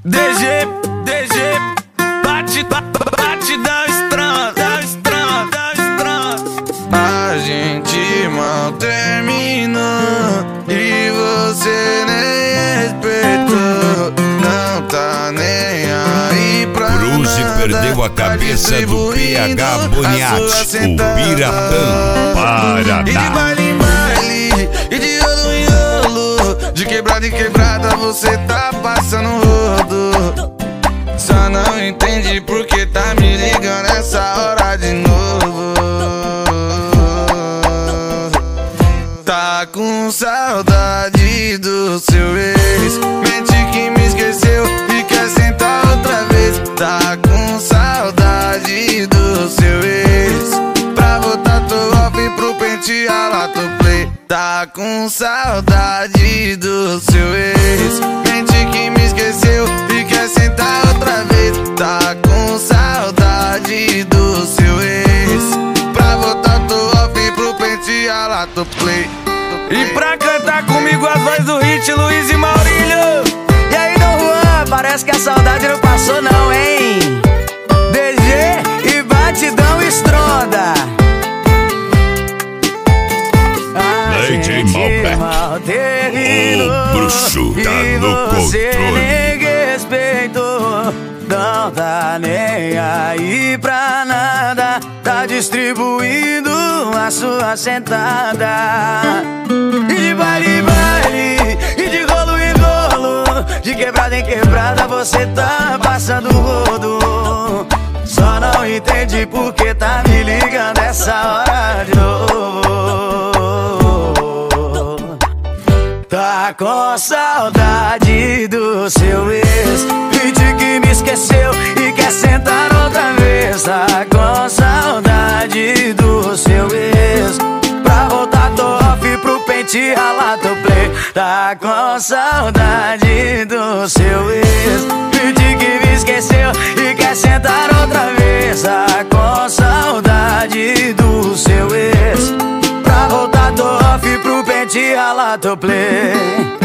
DG, batidão estranda. A gente mal terminou e você nem respeitou. Não tá nem aí pra Bruce nada. perdeu a cabeça do PH Boniati, o Piratão, Paraná. E de baile em baile, e de rolo em rolo, de quebrada em quebrada você tá passando rodo. Só não entendi porque tá me ligando essa hora de novo. Tá com saudade do seu ex, mente que me esqueceu e quer sentar outra vez. Tá com saudade do seu ex, pra voltar tô off pro pente alato play. Tá com saudade do seu ex, mente que me esqueceu e quer sentar outra vez. Tá com saudade do seu ex, pra voltar tô off pro pente alato play. E pra cantar comigo as vozes do hit, Luiz e Maurílio. E aí, Dom Juan, parece que a saudade não passou não, hein? DG e batidão estronda. DJ Malbec, o bruxo tá no você controle. nem respeitou, não tá nem aí pra nada. Tá distribuindo a sua sentada. E de baile em baile, e de rolo em rolo, de quebrada em quebrada você tá passando rodo. Só não entendi porque tá me ligando essa hora de novo. Tá com saudade do seu ex, finge que me esqueceu e quer sentar outra vez. Tá com saudade do seu ex, pra voltar tô off pro pente ralato play. Tá com saudade do seu ex, finge que me esqueceu e quer sentar outra vez. Tá com saudade do seu ex, pra voltar tô off pro pente ralato play.